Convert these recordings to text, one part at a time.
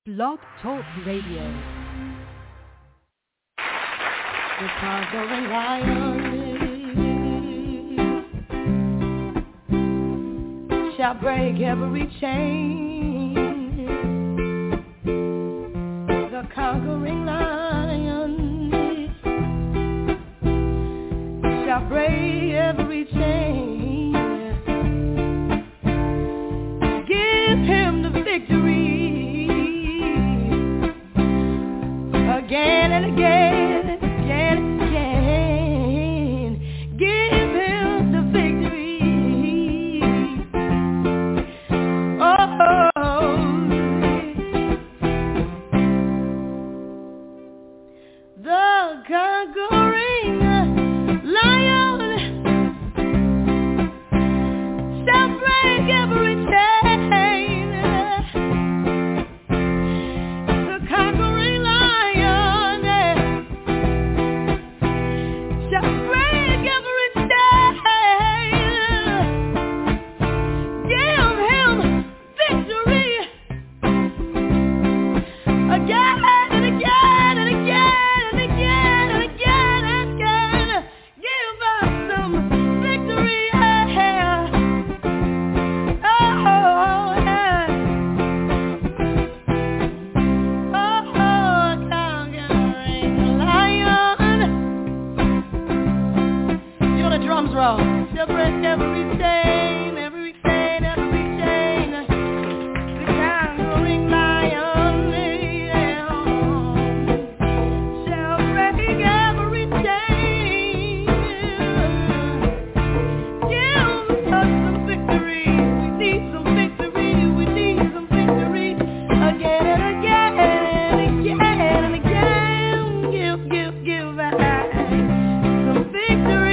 Blog Talk Radio. The conquering lion shall break every chain. The conquering lion shall break every chain. Give him the victory again and again, again and again. Give him the victory. Oh, the conquering lion shall break every chain. The conquering lion shall break every chain. Give him victory again and again and again and again and again and again. Give us some victory. Drums roll. She'll break every chain, every chain, every chain. The conquering lion shall break every chain. Give us some victory. We need some victory. We need some victory again and again and again and again. Give us some victory.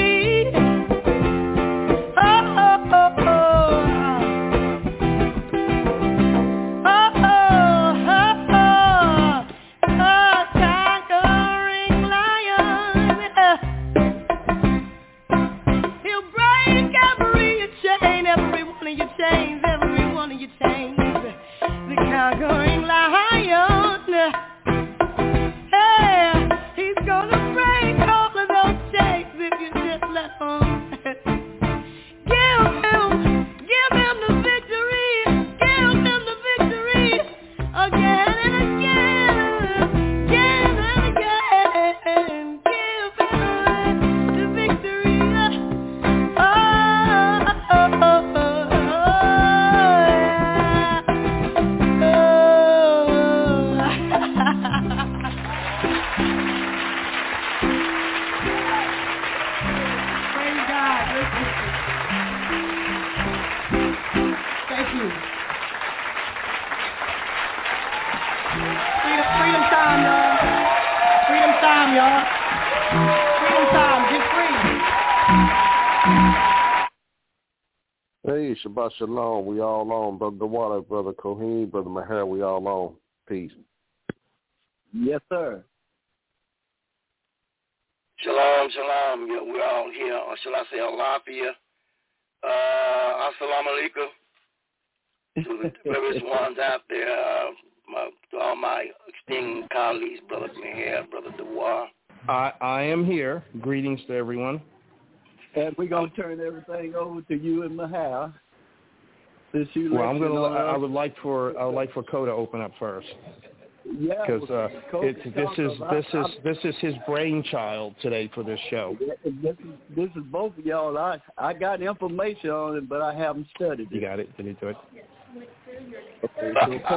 Conquering lion, hey, he's gonna break all of those chains if you just let him. Give him the victory, give him the victory again and again, again and again. Give him the victory. Hey, Shabbat Shalom. We all on. Brother DeWater, Brother Coheen, Brother Maher, we all on. Peace. Yes, sir. Shalom, shalom. Yeah, we're all here. Or shall I say Alafia? Assalamu alaikum to the various ones out there. To all my esteemed colleagues, Brother Maher, Brother DeWater. I am here. Greetings to everyone. And we're going to turn everything over to you and Maher. Well, I would like for Koda to open up first. Yeah, because this is his brainchild today for this show. This is both of y'all. I got information on it, but I haven't studied it. You got it. Did he do it? I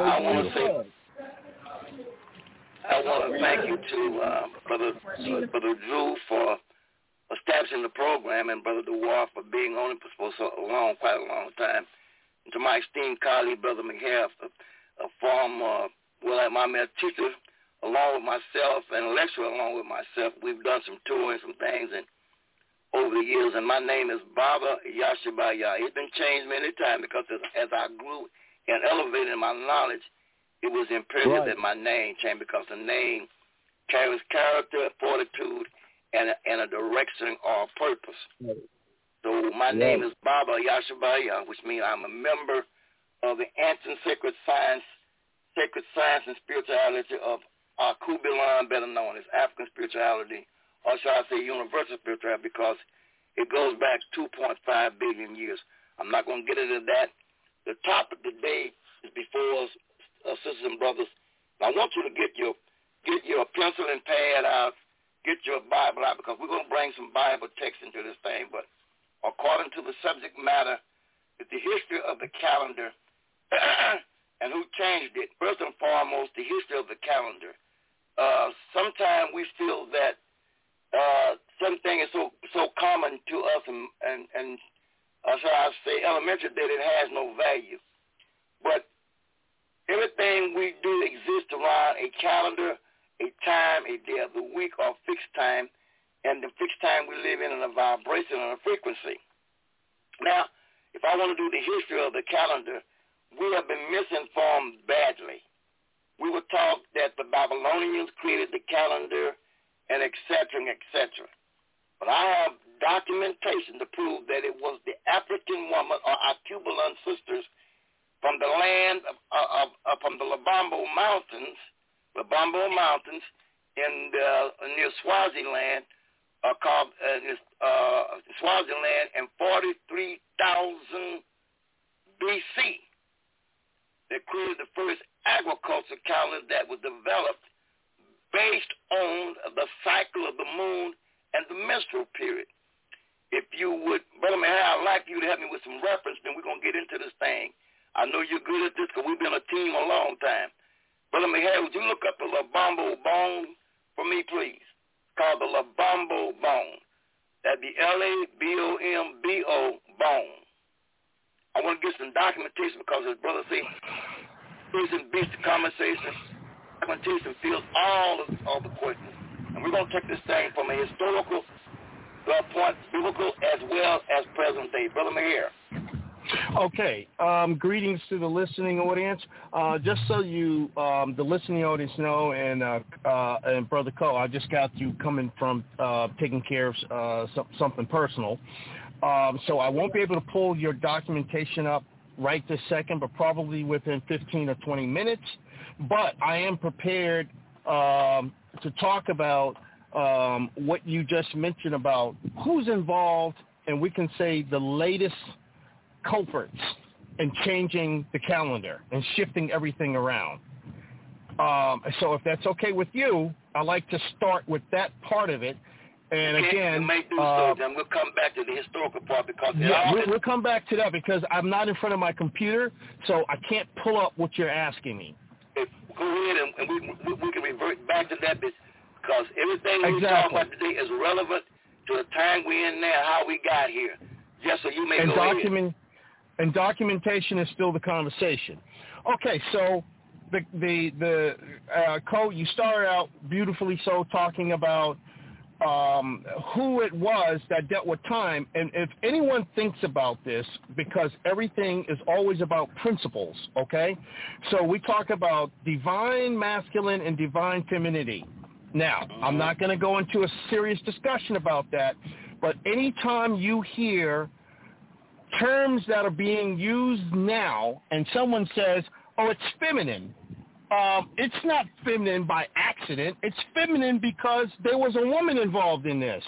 want to thank you to Brother Drew for establishing the program, and Brother DeWater for being on it for quite a long time. And to my esteemed colleague, Brother McHale, a former, my teacher, along with myself, and lecturer along with myself, we've done some touring, some things, and over the years, and my name is Baba Yashabaya. It's been changed many times because as I grew and elevated in my knowledge, it was imperative that my name changed because the name carries character, fortitude, and a direction or purpose. So my name is Baba Yashabaya, which means I'm a member of the Ancient Sacred Science sacred science and spirituality of Kubilan, better known as African spirituality, or shall I say universal spirituality, because it goes back 2.5 billion years. I'm not going to get into that. The topic today is before us, sisters and brothers. I want you to get your pencil and pad out, get your Bible out, because we're going to bring some Bible text into this thing. But according to the subject matter, it's the history of the calendar and who changed it. First and foremost, the history of the calendar. Sometimes we feel that something is so common to us and shall I say elementary that it has no value. But everything we do exists around a calendar, a time, a day of the week, or fixed time, and the fixed time we live in a vibration and a frequency. Now, if I want to do the history of the calendar, we have been misinformed badly. We were taught that the Babylonians created the calendar and et cetera, and et cetera. But I have documentation to prove that it was the African woman or our Kubilan sisters from the land from the Lubombo Mountains in near Swaziland, called Swaziland in 43,000 BC. They created the first agriculture calendar that was developed based on the cycle of the moon and the menstrual period. If you would, Brother Maher, I'd like you to help me with some reference, then we're going to get into this thing. I know you're good at this because we've been a team a long time. Brother Maher, would you look up the Lubombo bone for me, please? It's called the Lubombo bone. That'd be L-A-B-O-M-B-O bone. I want to get some documentation because, as Brother said, he's in beast conversation. Documentation fills all the questions. And we're going to take this thing from a historical point, biblical as well as present day. Brother Maher. Okay. Greetings to the listening audience. Just so you, the listening audience know, and Brother Cole, I just got you coming from taking care of something personal. So I won't be able to pull your documentation up right this second, but probably within 15 or 20 minutes. But I am prepared to talk about what you just mentioned about who's involved, and we can say the latest culprits in changing the calendar and shifting everything around. So if that's okay with you, I'd like to start with that part of it. And again, then we'll come back to the historical part because we'll come back to that because I'm not in front of my computer, so I can't pull up what you're asking me. Go ahead, and we can revert back to that because everything we talk about today is relevant to the time we're in now, how we got here. Just so you may go ahead. And documentation is still the conversation. Okay, so the Cole, you started out beautifully so talking about who it was that dealt with time. And if anyone thinks about this, because everything is always about principles, okay? So we talk about divine masculine and divine femininity. Now, I'm not going to go into a serious discussion about that, but anytime you hear terms that are being used now and someone says, oh, it's feminine, it's not feminine by accident. It's feminine because there was a woman involved in this.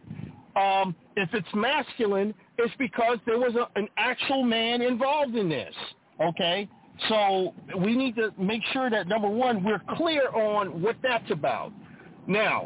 If it's masculine, it's because there was an actual man involved in this, okay? So we need to make sure that, number one, we're clear on what that's about. Now,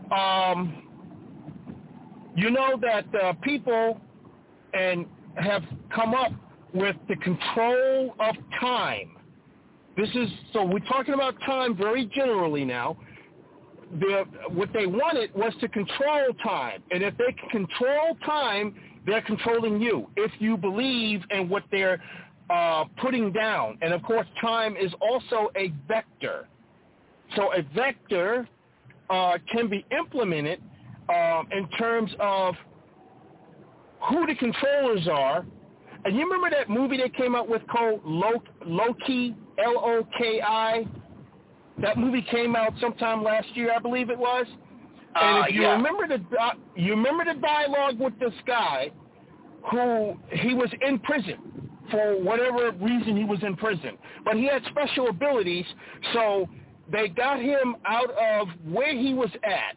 you know that people have come up with the control of time. So we're talking about time very generally now. What they wanted was to control time. And if they can control time, they're controlling you, if you believe in what they're putting down. And, of course, time is also a vector. So a vector can be implemented in terms of who the controllers are. And you remember that movie they came out with called Loki, L-O-K-I? That movie came out sometime last year, I believe it was. And if you remember the dialogue with this guy who he was in prison for whatever reason he was in prison. But he had special abilities, so they got him out of where he was at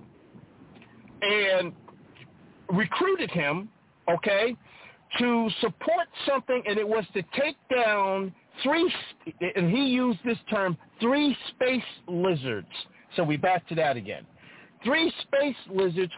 and recruited him, okay, to support something, and it was to take down and he used this term, 3 space lizards. So we back to that again. 3 space lizards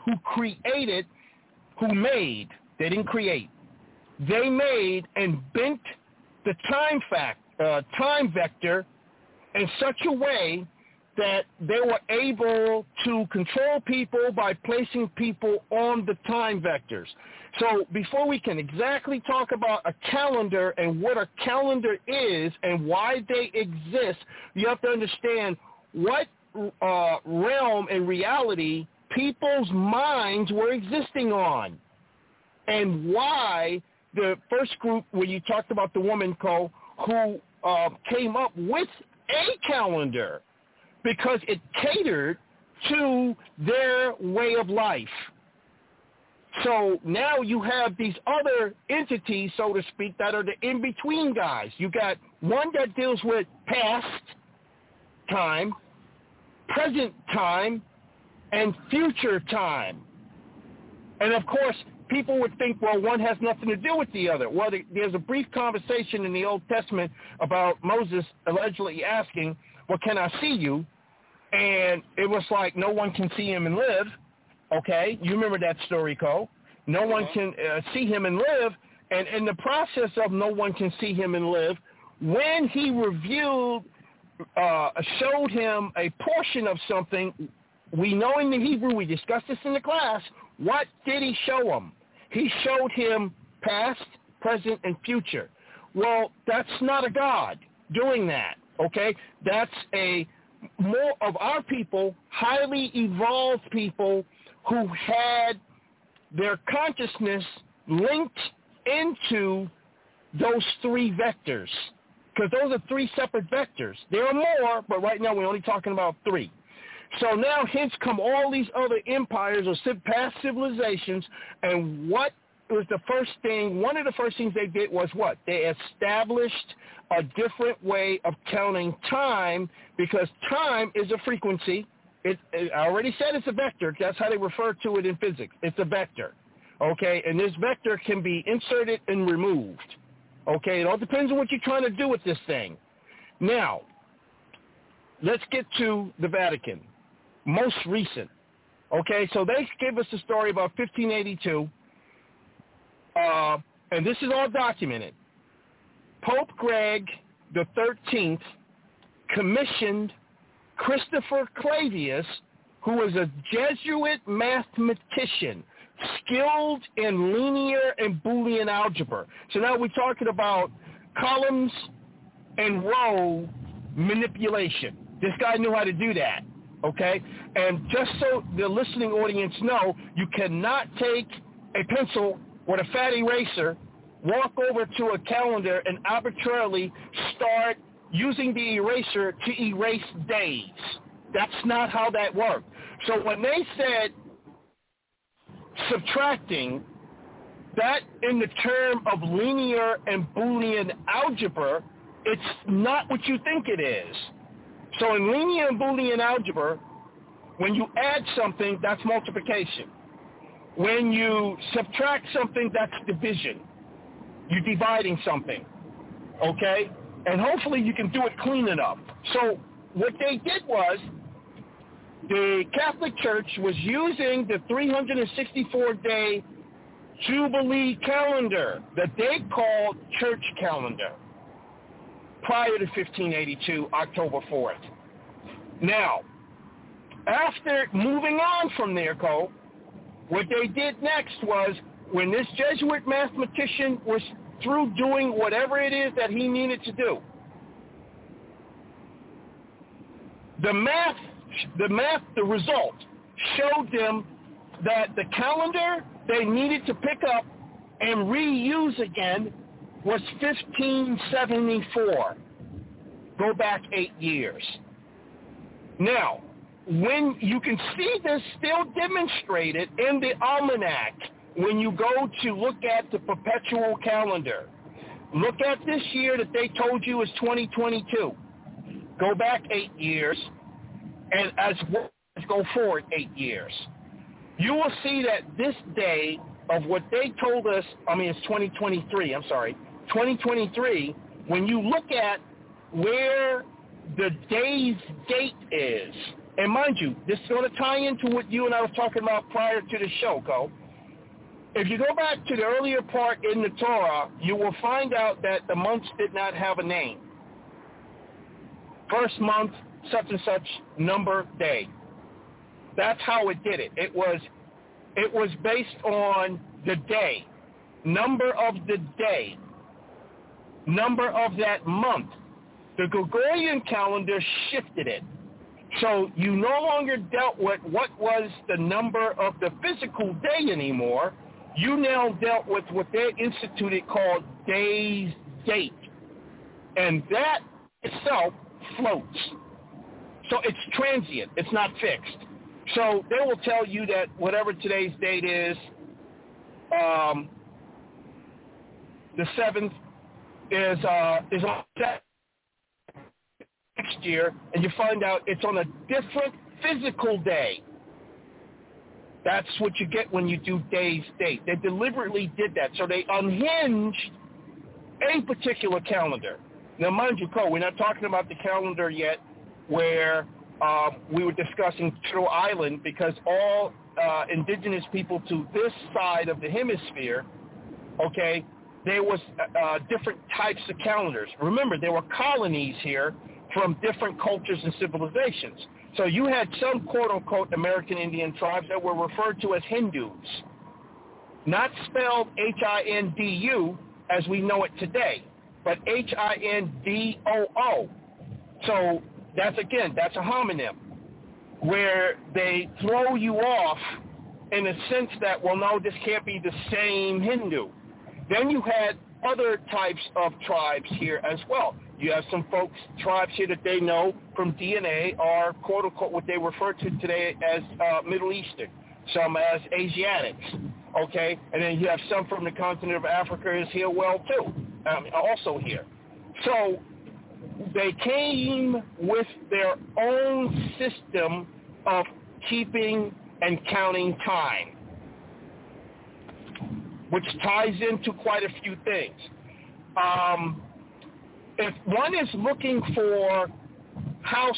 they didn't create. They made and bent the time vector in such a way that they were able to control people by placing people on the time vectors. So before we can exactly talk about a calendar and what a calendar is and why they exist, you have to understand what realm and reality people's minds were existing on, and why the first group, where you talked about the woman, Cole, who came up with a calendar because it catered to their way of life. So now you have these other entities, so to speak, that are the in-between guys. You got one that deals with past time, present time, and future time. And, of course, people would think, well, one has nothing to do with the other. Well, there's a brief conversation in the Old Testament about Moses allegedly asking, well, can I see you? And it was like, no one can see him and live. Okay, you remember that story, Cole. No one can see him and live. And in the process of no one can see him and live, when he showed him a portion of something, we know in the Hebrew, we discussed this in the class, what did he show him? He showed him past, present, and future. Well, that's not a God doing that, okay? That's more of our people, highly evolved people who had their consciousness linked into those 3 vectors, because those are 3 separate vectors. There are more, but right now we're only talking about 3. So now hence come all these other empires or past civilizations, and what was the first thing? One of the first things they did was what? They established a different way of counting time, because time is a frequency. I already said it's a vector. That's how they refer to it in physics. It's a vector, okay? And this vector can be inserted and removed, okay? It all depends on what you're trying to do with this thing. Now, let's get to the Vatican, most recent, okay? So they gave us a story about 1582, and this is all documented. Pope Greg the 13th commissioned Christopher Clavius, who was a Jesuit mathematician, skilled in linear and Boolean algebra. So now we're talking about columns and row manipulation. This guy knew how to do that, okay? And just so the listening audience know, you cannot take a pencil with a fat eraser, walk over to a calendar, and arbitrarily start using the eraser to erase days. That's not how that worked. So when they said subtracting, that in the term of linear and Boolean algebra, it's not what you think it is. So in linear and Boolean algebra, when you add something, that's multiplication. When you subtract something, that's division. You're dividing something, okay? And hopefully you can do it clean enough. So what they did was the Catholic Church was using the 364-day Jubilee calendar that they called church calendar prior to 1582, October 4th. Now, after moving on from there, Cole, what they did next was when this Jesuit mathematician was through doing whatever it is that he needed to do, the result showed them that the calendar they needed to pick up and reuse again was 1574. Go back 8 years. Now, when you can see this still demonstrated in the almanac, when you go to look at the perpetual calendar, Look at this year that they told you is 2022. Go back 8 years, and as well as go forward 8 years. You will see that this day of what they told us, it's 2023, 2023, when you look at where the day's date is, and mind you, this is going to tie into what you and I was talking about prior to the show, Cole. If you go back to the earlier part in the Torah, you will find out that the months did not have a name. First month, such and such number day. That's how it did it. It was based on the day, number of the day, number of that month. The Gregorian calendar shifted it. So you no longer dealt with what was the number of the physical day anymore. You now dealt with what they instituted called day's date. And that itself floats. So it's transient. It's not fixed. So they will tell you that whatever today's date is, the 7th is on next year, and you find out it's on a different physical day. That's what you get when you do day's date. They deliberately did that. So they unhinged a particular calendar. Now, mind you, Cole, we're not talking about the calendar yet where we were discussing Turtle Island, because all indigenous people to this side of the hemisphere, okay, there was different types of calendars. Remember, there were colonies here from different cultures and civilizations. So you had some quote-unquote American Indian tribes that were referred to as Hindus, not spelled H-I-N-D-U as we know it today, but H-I-N-D-O-O. So that's a homonym where they throw you off in a sense that, well, no, this can't be the same Hindu. Then you had other types of tribes here as well. You have some tribes here that they know from DNA are quote-unquote what they refer to today as Middle Eastern, some as Asiatics, okay? And then you have some from the continent of Africa is here well too, also here. So they came with their own system of keeping and counting time, which ties into quite a few things. If one is looking for house,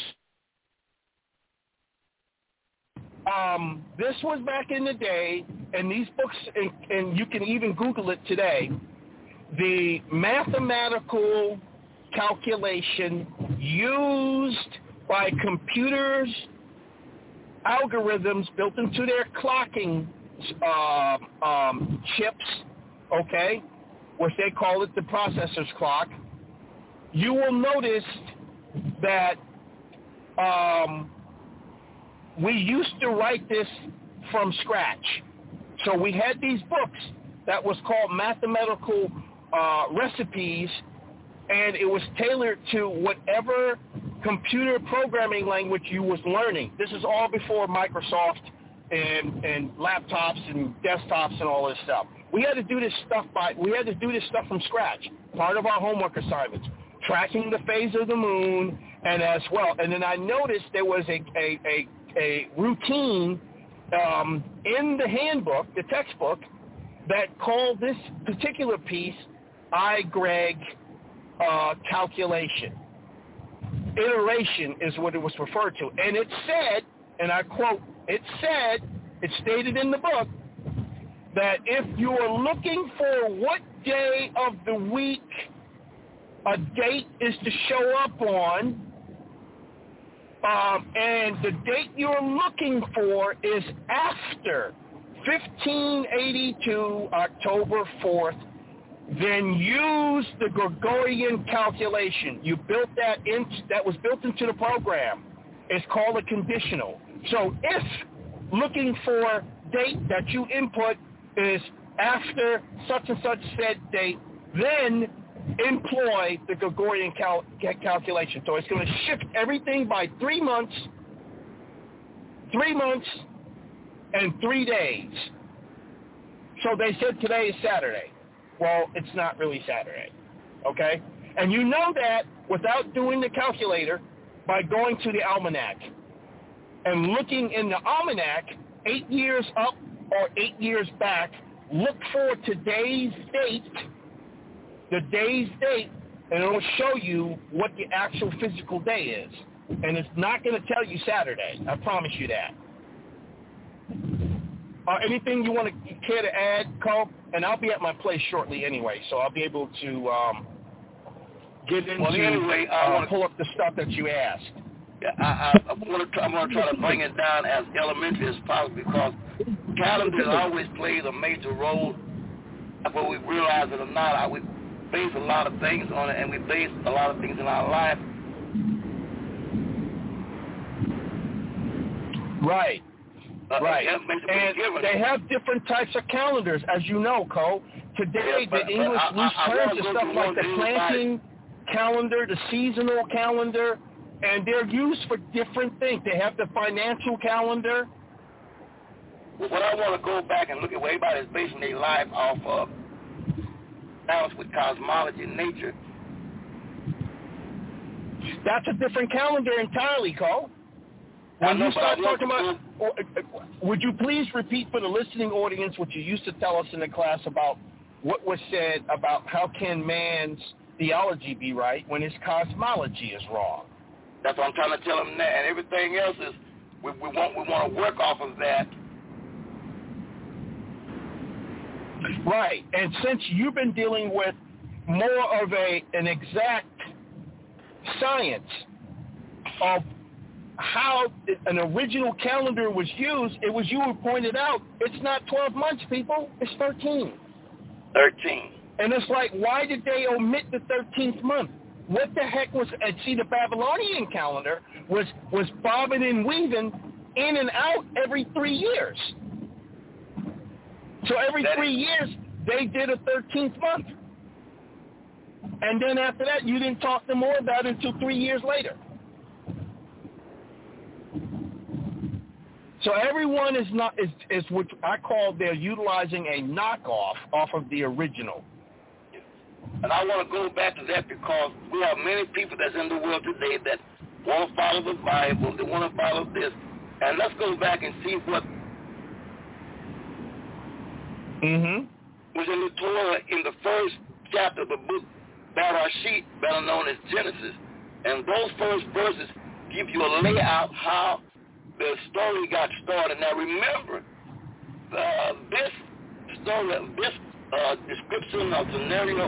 this was back in the day, and these books, and you can even Google it today, the mathematical calculation used by computers, algorithms built into their clocking chips, okay, which they call it the processor's clock. You will notice that we used to write this from scratch. So we had these books that was called mathematical recipes, and it was tailored to whatever computer programming language you was learning. This is all before Microsoft and laptops and desktops and all this stuff. We had to do this stuff from scratch. Part of our homework assignments, tracking the phase of the moon, and as well. And then I noticed there was a routine in the handbook, the textbook, that called this particular piece I-Greg calculation. Iteration is what it was referred to. And it said, and I quote, it stated in the book, that if you are looking for what day of the week a date is to show up on, and the date you're looking for is after 1582 October 4th, then use the Gregorian calculation. You built that was built into the program. It's called a conditional. So if looking for date that you input is after such and such said date, then employ the Gregorian calculation. So it's going to shift everything by 3 months, and 3 days. So they said today is Saturday. Well, it's not really Saturday. okay? And you know that without doing the calculator by going to the almanac and looking in the almanac 8 years up or 8 years back, look for today's date, the day's date, and it'll show you what the actual physical day is. And it's not going to tell you Saturday. I promise you that. Anything you want to care to add, Cole? And I'll be at my place shortly anyway, so I'll be able to get into pull up the stuff that you asked. Yeah, I'm going to try to bring it down as elementary as possible because calendar always plays a major role. Whether we realize it or not, we base a lot of things on it, and we base a lot of things in our life. Right. Right. And they have different types of calendars, as you know, Cole. Today, the English loose terms are stuff like the planting calendar, the seasonal calendar, and they're used for different things. They have the financial calendar. Well, what I want to go back and look at what everybody's basing their life off of, balance with cosmology and nature. That's a different calendar entirely, Cole. When you start talking about, would you please repeat for the listening audience what you used to tell us in the class about what was said about how can man's theology be right when his cosmology is wrong? That's what I'm trying to tell them now. And everything else is we want to work off of that. Right. And since you've been dealing with more of an exact science of how an original calendar was used, it was you who pointed out it's not 12 months, people. It's 13. 13. And it's like, why did they omit the 13th month? What the heck was, and see, the Babylonian calendar was bobbing and weaving in and out every 3 years. So every 3 years, they did a 13th month. And then after that, you didn't talk to them more about it until 3 years later. So everyone is what I call they're utilizing a knockoff off of the original. And I want to go back to that because we have many people that's in the world today that want to follow the Bible, they want to follow this. And let's go back and see what was in the Torah in the first chapter of the book, Bereshit, better known as Genesis. And those first verses give you a layout how the story got started. Now remember, this story, this description of scenario,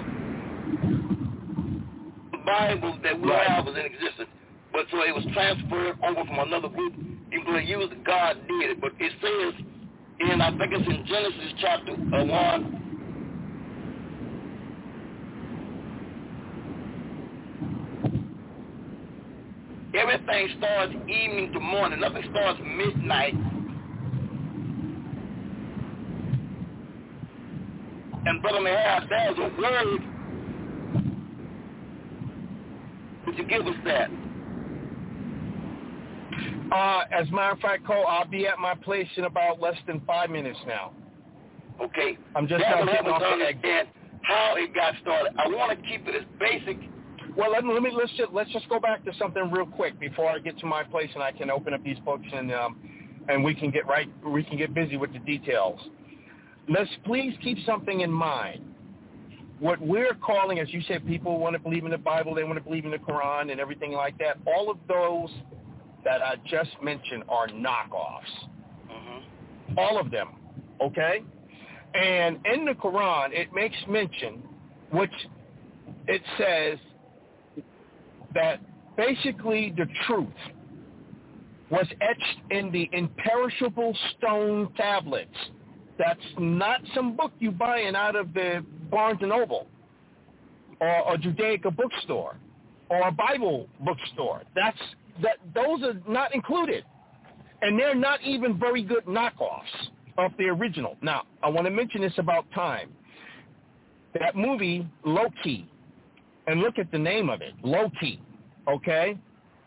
the Bible that we have was in existence. But so it was transferred over from another group. Even though they used God did it. But it says, I think it's in Genesis chapter 1, everything starts evening to morning. Nothing starts midnight. And Brother Mahab, there's a word. Would you give us that? As a matter of fact, Cole, I'll be at my place in about less than 5 minutes now. Okay. I'm just getting off the understand how it got started. I want to keep it as basic. Well, let's just go back to something real quick before I get to my place and I can open up these books and we can get busy with the details. Let's please keep something in mind. What we're calling, as you said, people want to believe in the Bible, they want to believe in the Quran and everything like that. All of those that I just mentioned are knockoffs. Mm-hmm. All of them, okay? And in the Quran, it makes mention, which it says that basically the truth was etched in the imperishable stone tablets. That's not some book you buying out of the Barnes & Noble or a Judaica bookstore or a Bible bookstore. Those are not included. And they're not even very good knockoffs of the original. Now, I want to mention this about time. That movie, Loki, and look at the name of it, Loki, okay?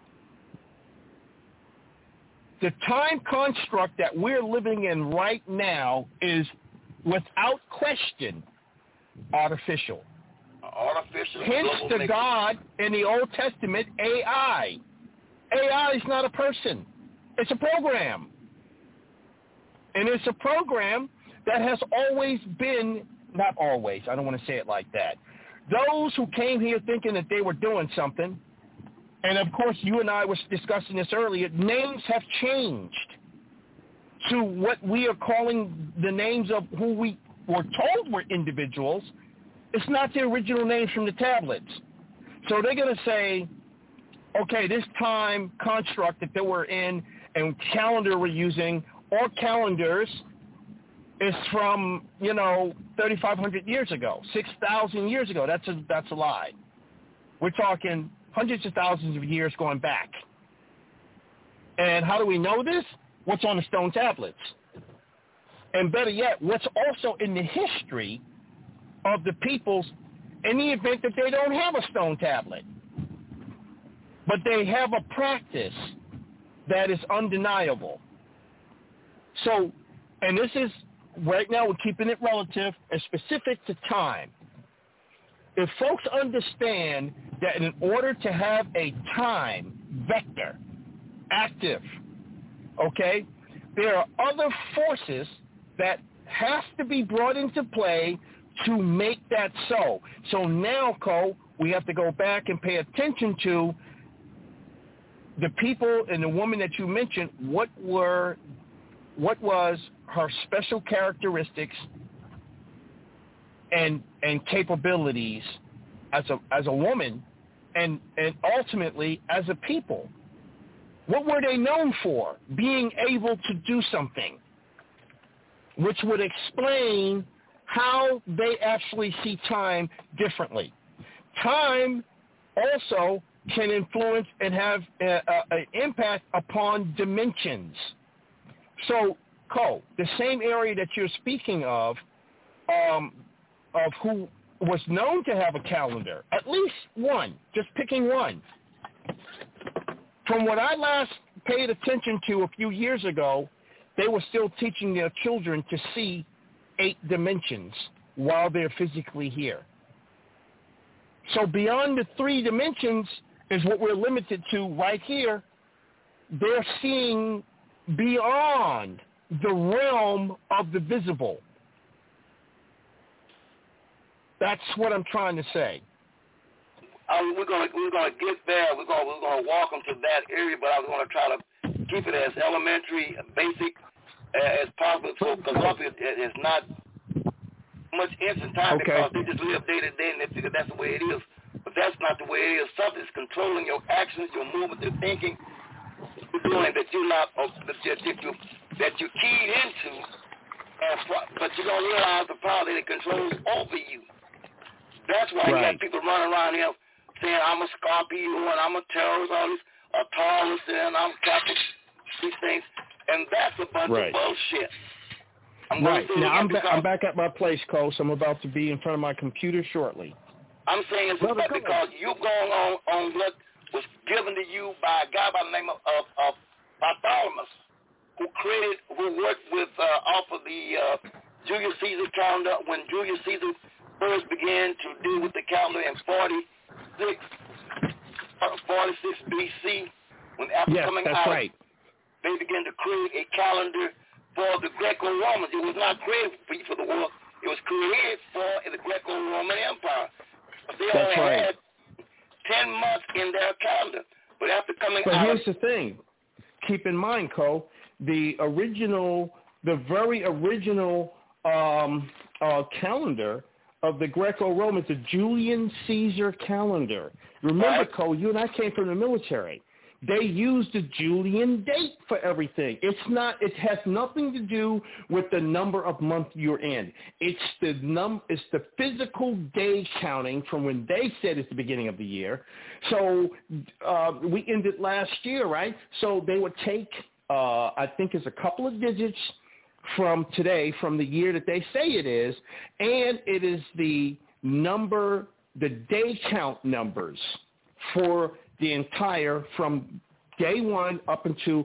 The time construct that we're living in right now is, without question, artificial. artificial Hence global the mixture. God in the Old Testament, AI. AI is not a person. It's a program. And it's a program that has always been, not always, I don't want to say it like that. Those who came here thinking that they were doing something, and of course you and I was discussing this earlier, names have changed to what we are calling the names of who we were told were individuals. It's not the original names from the tablets. So they're going to say, okay, this time construct that they were in and calendar we're using, or calendars, is from, 3,500 years ago, 6,000 years ago. That's a lie. We're talking hundreds of thousands of years going back. And how do we know this? What's on the stone tablets? And better yet, what's also in the history of the peoples in the event that they don't have a stone tablet. But they have a practice that is undeniable. So, and this is, right now we're keeping it relative and specific to time. If folks understand that in order to have a time vector active, okay, there are other forces that has to be brought into play to make that so. So now, Cole, we have to go back and pay attention to the people and the woman that you mentioned. What was her special characteristics and capabilities as a woman, and ultimately as a people? What were they known for? Being able to do something, which would explain how they actually see time differently. Time also can influence and have an impact upon dimensions. So, Cole, the same area that you're speaking of who was known to have a calendar, at least one, just picking one. From what I last paid attention to a few years ago, they were still teaching their children to see 8 dimensions while they're physically here. So beyond the 3 dimensions is what we're limited to right here. They're seeing beyond the realm of the visible. That's what I'm trying to say. We're gonna get there. We're gonna walk them to that area, but I was gonna try to keep it as elementary, basic as possible. So, because it's not much instant time, because they just live day to day and they figure that's the way it is. But that's not the way it is. Something's controlling your actions, your movement, your thinking, you're doing that you're not that you're keyed into. But you don't realize the power that it controls over you. That's why you got people running around here saying, I'm a Scorpio and I'm a terrorist, all this, a Taurus, and I'm Catholic, these things. And that's a bunch of bullshit. Now, I'm back at my place, Cole, so I'm about to be in front of my computer shortly. I'm saying it's because you're going on what was given to you by a guy by the name of Bartholomew, who worked with off of the Julius Caesar calendar when Julius Caesar first began to deal with the calendar in 46 BC, when after coming out, they began to create a calendar for the Greco-Romans. It was not created for the world. It was created for the Greco-Roman Empire. But they only had 10 months in their calendar. But after coming out... But here's the thing. Keep in mind, Cole, the very original calendar of the Greco-Romans, the Julian Caesar calendar. Remember, Cole, you and I came from the military. They used the Julian date for everything. It has nothing to do with the number of months you're in. It's the physical day counting from when they said it's the beginning of the year. So we ended last year, right? So they would take, I think it's a couple of digits from today, from the year that they say it is, and it is the day count numbers for the entire, from day 1 up into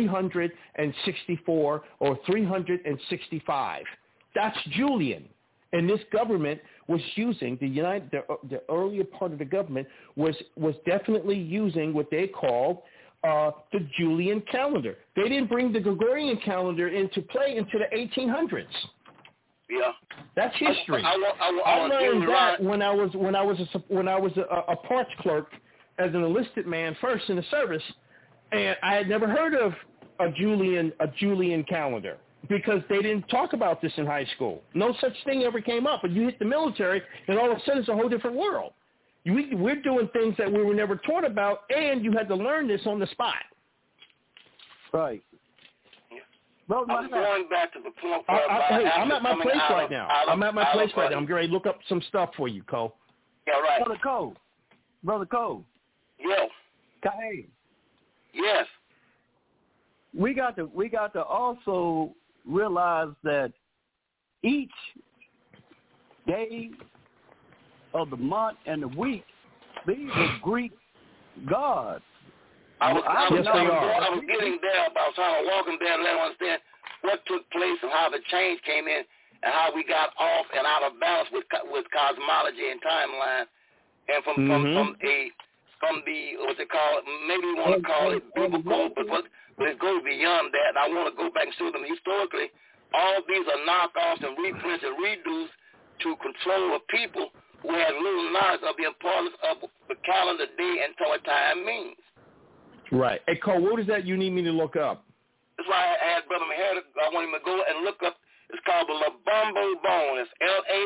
364 or 365. That's Julian. And this government was using the earlier part of the government was definitely using what they called the Julian calendar. They didn't bring the Gregorian calendar into play until the 1800s. Yeah, that's history. I learned that when I was a parts clerk as an enlisted man first in the service, and I had never heard of a Julian calendar because they didn't talk about this in high school. No such thing ever came up. But you hit the military, and all of a sudden it's a whole different world. We're doing things that we were never taught about, and you had to learn this on the spot. Right. I'm going back to the point. I'm at my place right now. I'm getting ready to look up some stuff for you, Cole. Yeah, right. Brother Cole. Yo. Hey. Yes. We got to also realize that each day of the month and the week, these are Greek gods. I was getting there. I was trying to walk them there and let them understand what took place and how the change came in and how we got off and out of balance with cosmology and timeline, and from the what they call it, maybe you want to call it biblical, but it goes beyond that. And I want to go back and show them historically. All of these are knockoffs and reprints and redos to control the people who had little knowledge of the importance of the calendar day and time means. Right. Hey, Cole, what is that you need me to look up? That's why I had Brother Maher, I want him to go and look up, it's called the Lubumbo Bone. It's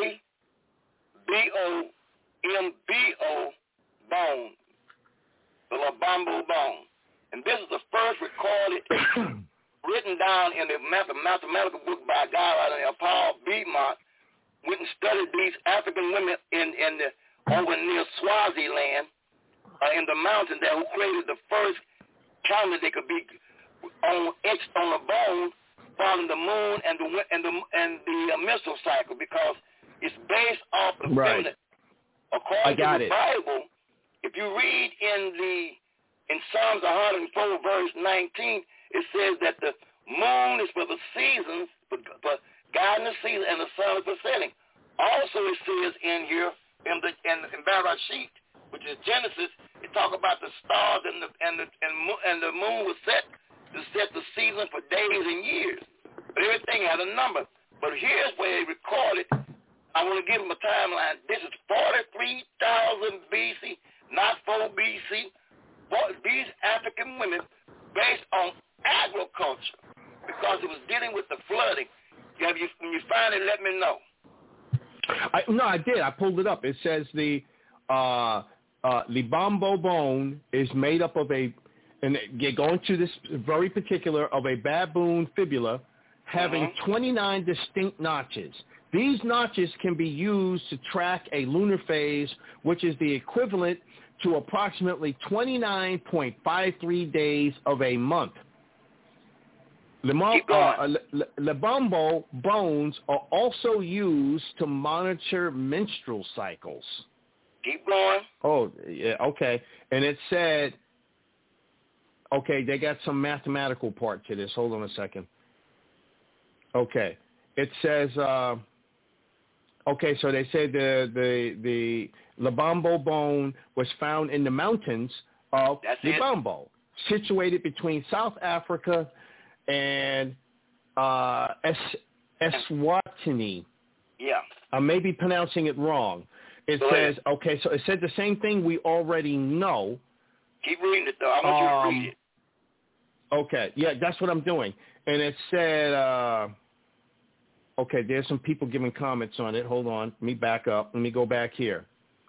Labombo Bone. The Lubumbo Bone. And this is the first recorded, written down in the mathematical book by a guy out there, Paul Beamont, went and studied these African women over near Swaziland, in the mountain there, who created the first calendar that could be etched on a bone, following the moon and the menstrual cycle, because it's based off the feminine. According to the Bible, if you read in Psalms 104 verse 19, it says that the moon is for the seasons, for guiding the season, and the sun is for setting. Also, it says in here in Bereshit, which is Genesis, it talk about the stars and the moon was set to set the season for days and years. But everything had a number. But here's where they recorded. I want to give them a timeline. This is 43,000 BC, not 4 BC. These African women, based on agriculture, because it was dealing with the flooding. When you find it, let me know. No, I did. I pulled it up. It says the Lubumbo bone is made up of and you're going to this very particular, of a baboon fibula having 29 distinct notches. These notches can be used to track a lunar phase, which is the equivalent to approximately 29.53 days of a month. Lubumbo bones are also used to monitor menstrual cycles. Keep going. Oh, yeah, okay. And it said, okay, they got some mathematical part to this. Hold on a second. Okay. It says, okay, so they said the Lubumbo bone was found in the mountains of Lubumbo, situated between South Africa and Eswatini. Yeah. I may be pronouncing it wrong. It says, okay, so it said the same thing we already know. Keep reading it, though. I want you to read it. Okay, yeah, that's what I'm doing. And it said, okay, there's some people giving comments on it. Hold on. Let me back up. Let me go back here.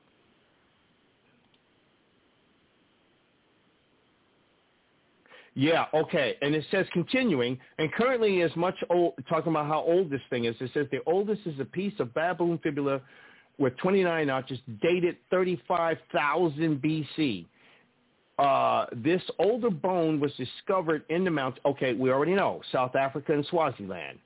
Yeah, okay. And it says continuing, and currently is much old, talking about how old this thing is. It says the oldest is a piece of baboon fibula with 29 notches, dated 35,000 BC. This older bone was discovered in the mountains. Okay, we already know, South Africa and Swaziland.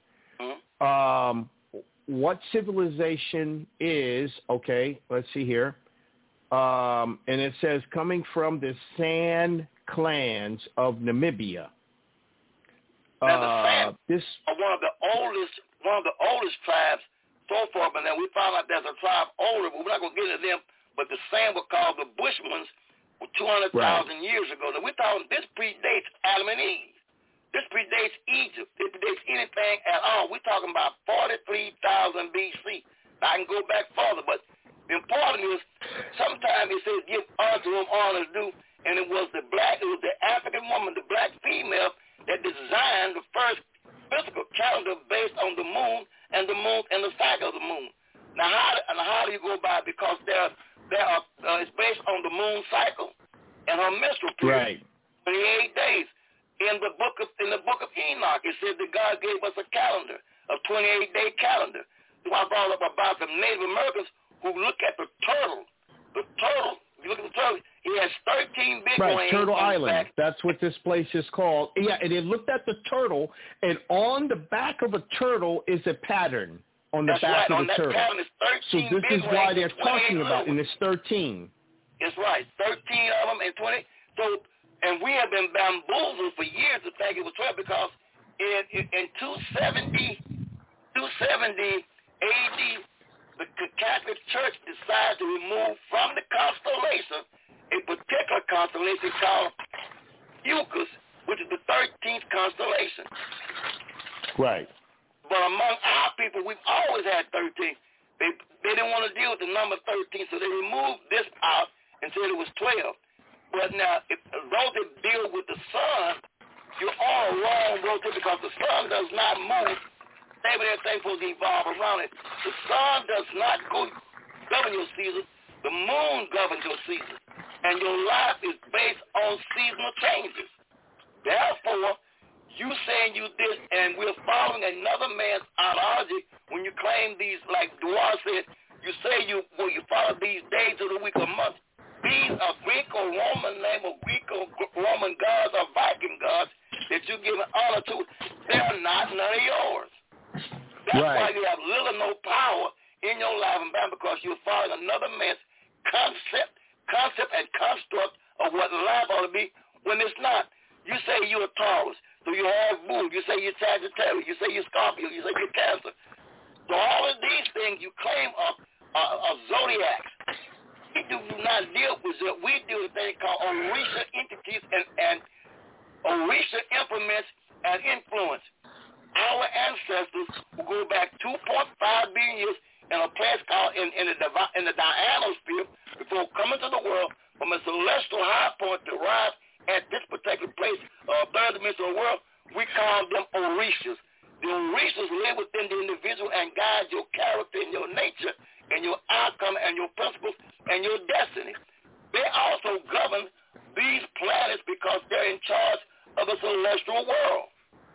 What civilization is, okay, let's see here. And it says coming from the San clans of Namibia. Now the San are one of the oldest tribes so forth. And then we found out there's a tribe older, but we're not going to get into them. But the same were called the Bushmans 200,000 years ago. Now, we're talking this predates Adam and Eve. This predates Egypt. It predates anything at all. We're talking about 43,000 BC. Now, I can go back further, but the important is sometimes it says give unto whom honor is due, and it was the African woman, the black female, that designed the first physical calendar based on the moon and the cycle of the moon. Now, how do you go about it? Because it's based on the moon cycle and her menstrual period. Right. 28 days. In the book of Enoch, it says that God gave us a calendar, a 28-day calendar. So I brought up about the Native Americans who look at the turtle. The turtle, if you look at the turtle, he has 13 big wings. Right, Turtle Island. That's what this place is called. Yeah, and they looked at the turtle, and on the back of a turtle is a pattern on the back of the turtle. So this is why they're talking about, and it's 13. It's right, 13 of them and 20. And we have been bamboozled for years to think it was 12 because in 270 AD, the Catholic Church decided to remove from the constellation a particular constellation called Eucharist, which is the 13th constellation. Right. But among our people, we've always had 13. They didn't want to deal with the number 13, so they removed this out and said it was 12. But now, if those deal with the sun, you're all wrong, relative, because the sun does not move. Everything's supposed to evolve around it. The sun does not govern your season. The moon governs your season. And your life is based on seasonal changes. Therefore, you saying you this, and we're following another man's ideology when you claim these, like Duarte said, you say you follow these days of the week or month. These are Greek or Roman name or Greek or Roman gods or Viking gods that you're giving honor to. They're not none of yours. That's why you have little or no power in your life and back, because you're following another man's concept and construct of what life ought to be when it's not. You say you're a Taurus, so you have Bull. You say you're Sagittarius. You say you're Scorpio. You say you're Cancer. So all of these things you claim are zodiacs. We do not deal with it. We deal with things called Orisha entities and Orisha implements and influence. Our ancestors who go back 2.5 billion years in a place called in the Dianosphere before coming to the world from a celestial high point to rise at this particular place, third dimensional world, we call them Orishas. The Orishas live within the individual and guide your character and your nature and your outcome and your principles and your destiny. They also govern these planets because they're in charge of the celestial world.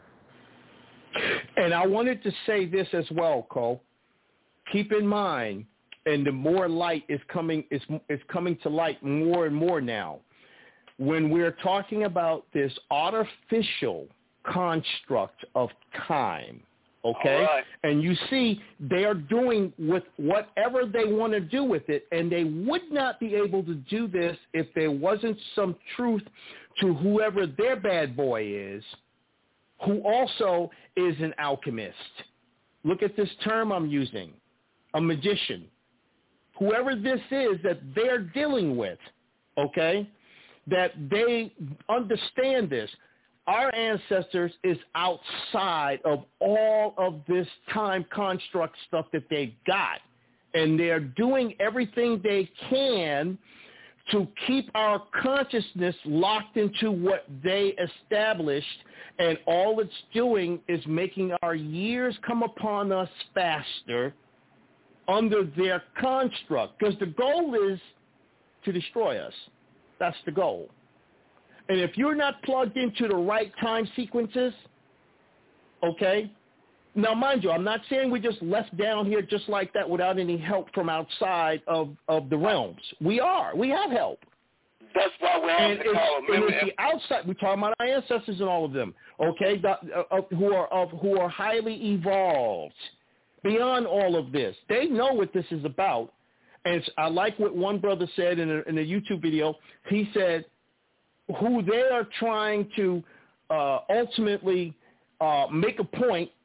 And I wanted to say this as well, Cole. Keep in mind, and the more light is coming to light more and more now. When we're talking about this artificial construct of time, okay? Right. And you see they are doing with whatever they want to do with it, and they would not be able to do this if there wasn't some truth to whoever their bad boy is, who also is an alchemist. Look at this term I'm using, a magician. Whoever this is that they're dealing with, okay, that they understand this. Our ancestors is outside of all of this time construct stuff that they got. And they're doing everything they can to keep our consciousness locked into what they established. And all it's doing is making our years come upon us faster under their construct. Because the goal is to destroy us. That's the goal. And if you're not plugged into the right time sequences, okay, now mind you, I'm not saying we just left down here just like that without any help from outside of the realms. We have help. That's why we have to call them. And it's the outside. We're talking about our ancestors and all of them, okay, who are highly evolved beyond all of this. They know what this is about. And I like what one brother said in a YouTube video. He said who they are trying to ultimately make a point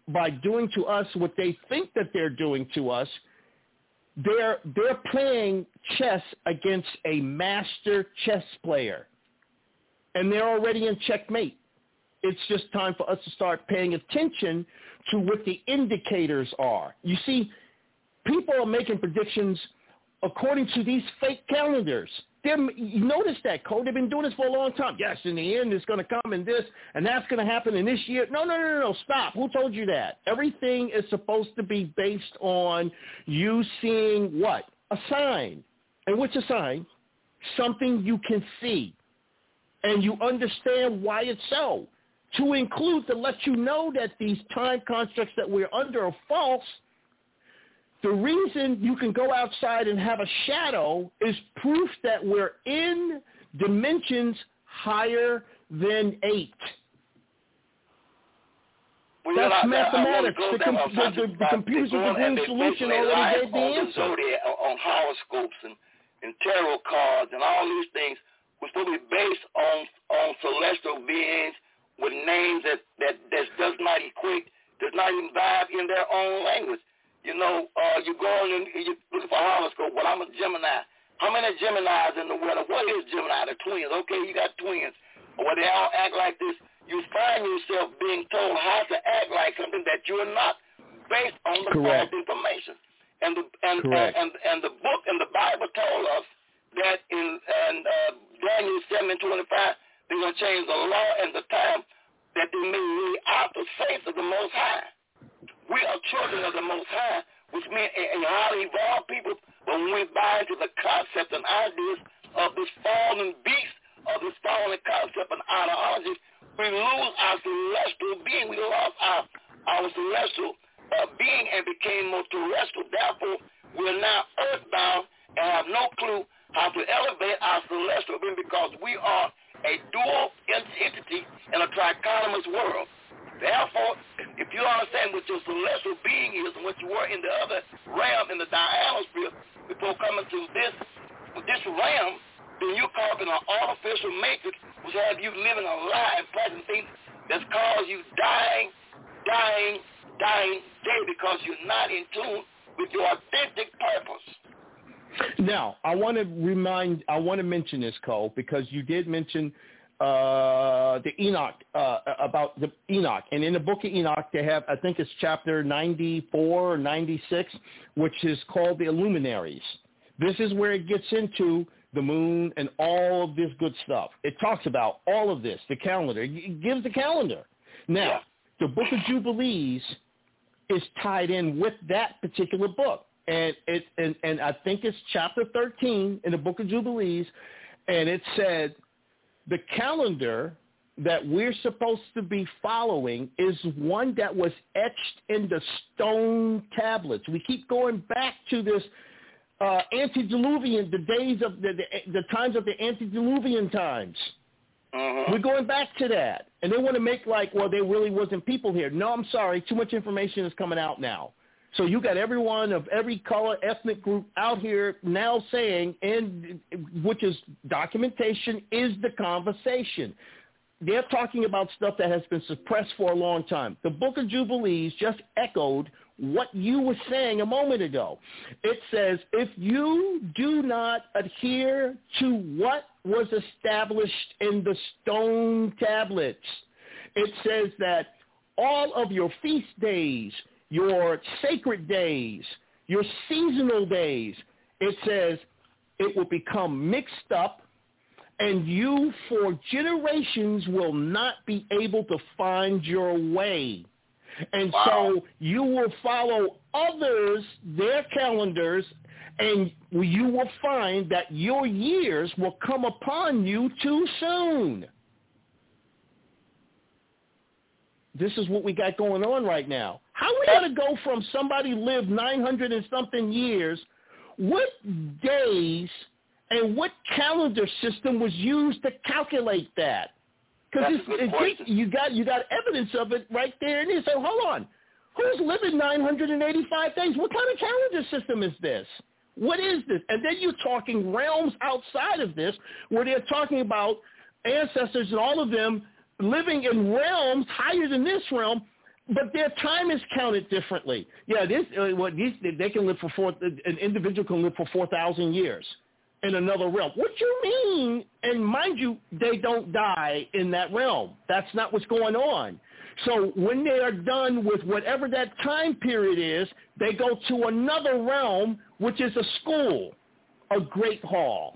by doing to us what they think that they're doing to us, they're playing chess against a master chess player, and they're already in checkmate. It's just time for us to start paying attention to what the indicators are. You see, people are making predictions according to these fake calendars. You notice that, Cole? They've been doing this for a long time. Yes, in the end, it's going to come in this, and that's going to happen in this year. No, stop. Who told you that? Everything is supposed to be based on you seeing what? A sign. And what's a sign? Something you can see, and you understand why it's so. To include, to let you know that these time constructs that we're under are false. The reason you can go outside and have a shadow is proof that we're in dimensions higher than 8. Well, that's mathematics. The computer's solution already gave the answer. On horoscopes and tarot cards and all these things was supposed to be based on celestial beings with names that does not equate, does not even vibe in their own language. You know, you go on and you look for a horoscope. Well, I'm a Gemini. How many Geminis in the world? What is Gemini? The twins. Okay, you got twins. Well, they all act like this. You find yourself being told how to act like something that you are not, based on the false information. And the book and the Bible told us that in Daniel 7:25, they're going to change the law and the time that they may read out the face of the Most High. We are children of the Most High, which means in highly evolved people, but when we buy into the concept and ideas of this fallen beast, of this fallen concept and ideology, we lose our celestial being. We lost our celestial being and became more terrestrial. Therefore, we are now earthbound and have no clue how to elevate our celestial being because we are a dual entity in a trichotomous world. Therefore, if you understand what your celestial being is and what you were in the other realm, in the ionosphere, before coming to this realm, then you're caught in an artificial matrix which have you living a lie and pleasant things that's caused you dying day because you're not in tune with your authentic purpose. Now, I want to mention this, Cole, because you did mention the Enoch, about the Enoch. And in the book of Enoch, they have, I think it's chapter 94 or 96, which is called the Illuminaries. This is where it gets into the moon and all of this good stuff. It talks about all of this, the calendar. It gives the calendar. Now, the book of Jubilees is tied in with that particular book. And I think it's chapter 13 in the book of Jubilees, and it said the calendar that we're supposed to be following is one that was etched in the stone tablets. We keep going back to this antediluvian, the days of the times of the antediluvian times. We're going back to that. And they want to make like, well, there really wasn't people here. No, I'm sorry. Too much information is coming out now. So you got everyone of every color, ethnic group out here now saying, and which is documentation is the conversation. They're talking about stuff that has been suppressed for a long time. The Book of Jubilees just echoed what you were saying a moment ago. It says, if you do not adhere to what was established in the stone tablets, it says that all of your feast days, your sacred days, your seasonal days, it says it will become mixed up, and you for generations will not be able to find your way. And so you will follow others, their calendars, and you will find that your years will come upon you too soon. This is what we got going on right now. How are we going to go from somebody lived 900 and something years, what days and what calendar system was used to calculate that? Because you got evidence of it right there. And you say, hold on, who's living 985 days? What kind of calendar system is this? What is this? And then you're talking realms outside of this where they're talking about ancestors and all of them living in realms higher than this realm. But their time is counted differently. Yeah, they can live for an individual can live for 4,000 years in another realm. What you mean? And mind you, they don't die in that realm. That's not what's going on. So when they are done with whatever that time period is, they go to another realm, which is a school, a great hall.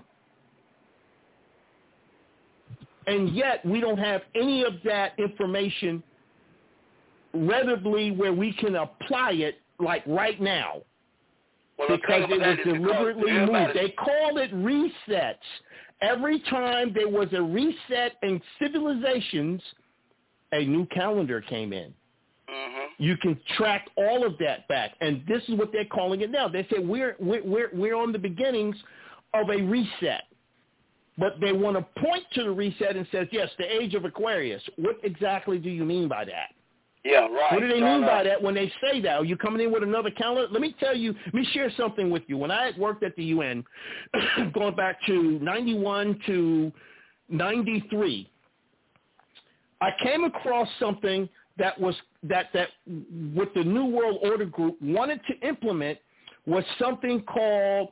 And yet we don't have any of that information readily where we can apply it like right now, because it was deliberately moved. They called it resets. Every time there was a reset in civilizations, a new calendar came in. Mm-hmm. You can track all of that back, and this is what they're calling it now. They say we're on the beginnings of a reset, but they want to point to the reset and says, yes, the age of Aquarius. What exactly do you mean by that? Yeah, right. What do they mean by that when they say that? Are you coming in with another calendar? Let me share something with you. When I had worked at the UN, going back to 91 to 93, I came across something that was that what the New World Order group wanted to implement was something called,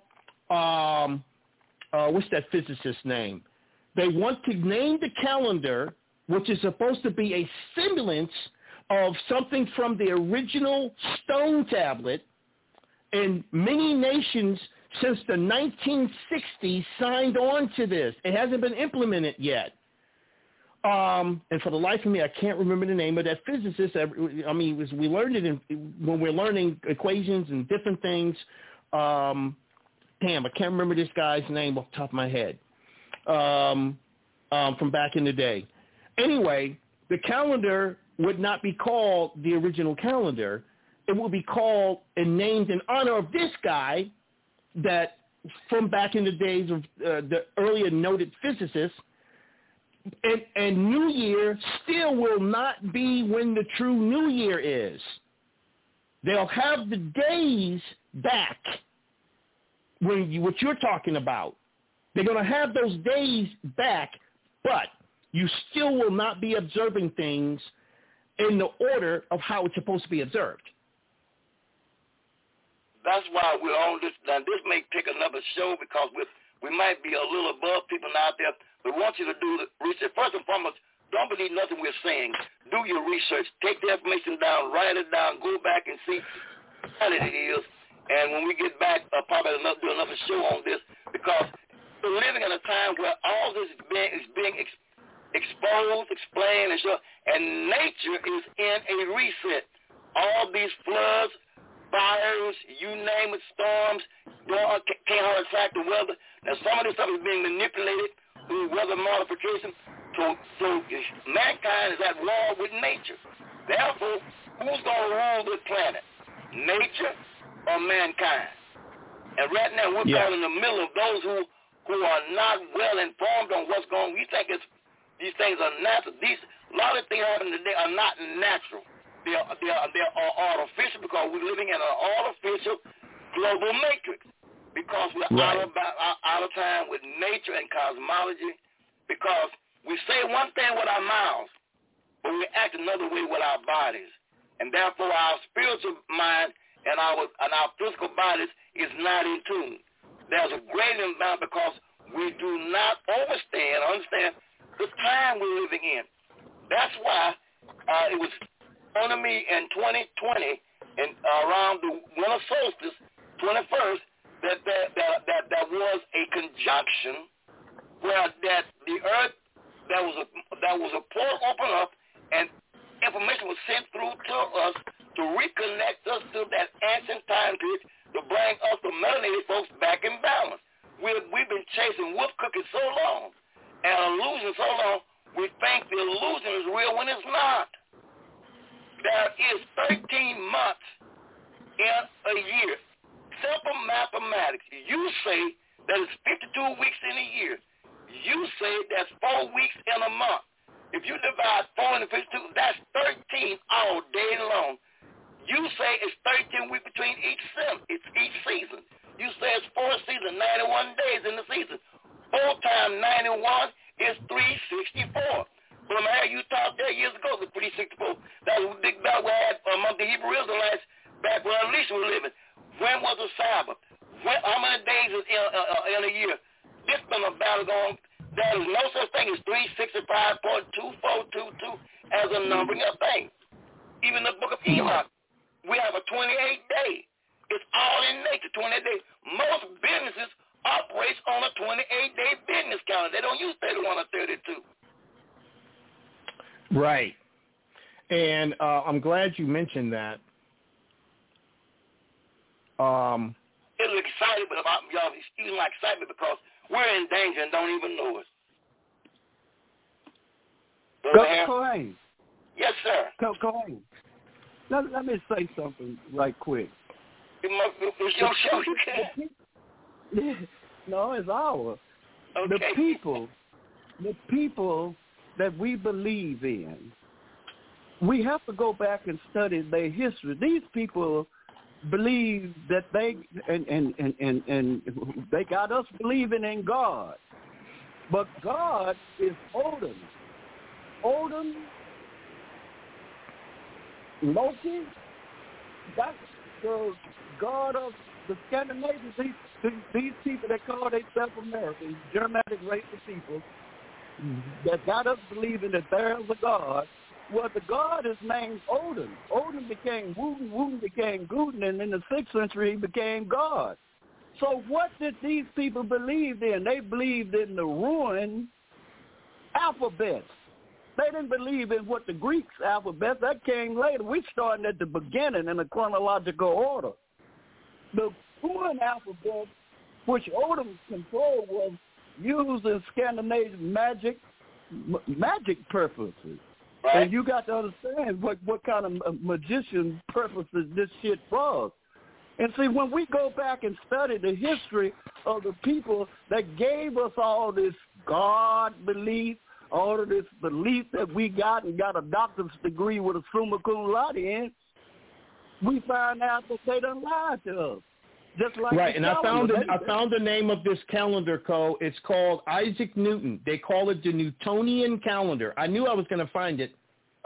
what's that physicist's name? They want to name the calendar, which is supposed to be a semblance of something from the original stone tablet, and many nations since the 1960s signed on to this. It hasn't been implemented yet. And for the life of me, I can't remember the name of that physicist. I mean, we learned it when we're learning equations and different things. I can't remember this guy's name off the top of my head from back in the day. Anyway, the calendar would not be called the original calendar. It will be called and named in honor of this guy that from back in the days of the earlier noted physicists. And New Year still will not be when the true New Year is. They'll have the days back what you're talking about. They're going to have those days back, but you still will not be observing things in the order of how it's supposed to be observed. That's why we're on this. Now, this may take another show because we might be a little above people out there. We want you to do the research. First and foremost, don't believe nothing we're saying. Do your research. Take the information down. Write it down. Go back and see how it is. And when we get back, probably do another show on this, because we're living in a time where all this is being exposed, explained, and shown, and nature is in a reset. All these floods, fires, you name it, storms, can't hardly track the weather. Now, some of this stuff is being manipulated through weather modification. So mankind is at war with nature. Therefore, who's going to rule this planet? Nature or mankind? And right now, we're caught in the middle of those who are not well informed on what's going on. We think these things are natural. A lot of things happening today are not natural. They are artificial, because we're living in an artificial global matrix, because we're out of time with nature and cosmology, because we say one thing with our mouths, but we act another way with our bodies. And therefore our spiritual mind and our physical bodies is not in tune. There's a great imbalance because we do not understand the time we're living in. That's why it was on to me in 2020, and around the winter solstice, 21st, that was a conjunction where that the earth, that was a portal open up, and information was sent through to us to reconnect us to that ancient time period, to bring us, the melanated folks, back in balance. We've been chasing wolf cookies so long and illusion so long, we think the illusion is real when it's not. There is 13 months in a year. Simple mathematics. You say that it's 52 weeks in a year. You say that's 4 weeks in a month. If you divide 4 into 52, that's 13 all day long. You say it's 13 weeks between each season. You say it's 4 seasons, 91 days in the season. 4 times 91 is 364. From here, you talked there years ago, the 364. That was a big battle we had Hebrew Israelites back when Elisha was living. When was the Sabbath? How many days is in a year? This been a battle going. There is no such thing as 365.2422 as a numbering of things. Even the book of Enoch, we have a 28-day. It's all in nature, 28 days. Most businesses operate on a 28-day business calendar. They don't use 31 or 32. Right. And I'm glad you mentioned that. It was excited about y'all. Excuse my excitement because we're in danger and don't even know it. Cohen. Yes, sir. Cohen. Let me say something right quick. It's your show. You can. No, it's ours. Okay. The people that we believe in, we have to go back and study their history. These people believe that they they got us believing in God, but God is Odin. Loki, that's the god of the Scandinavians. These people that call themselves Americans, Germanic race of people, that got us believing that there is a God. Well, the god is named Odin. Odin became Woden, Woden became Guden, and in the 6th century he became God. So what did these people believe in? They believed in the ruined alphabets. They didn't believe in what the Greeks alphabet, that came later. We're starting at the beginning in a chronological order. The ruined alphabet, which Odin controlled, was used in Scandinavian magic purposes. Right. And you got to understand what kind of magician purposes this shit was. And see, when we go back and study the history of the people that gave us all this God belief, all of this belief that we got and got a doctor's degree with a summa cum laude in, we find out that they done lied to us. Just like right, and I found the name of this calendar, Co. It's called Isaac Newton. They call it the Newtonian calendar. I knew I was going to find it.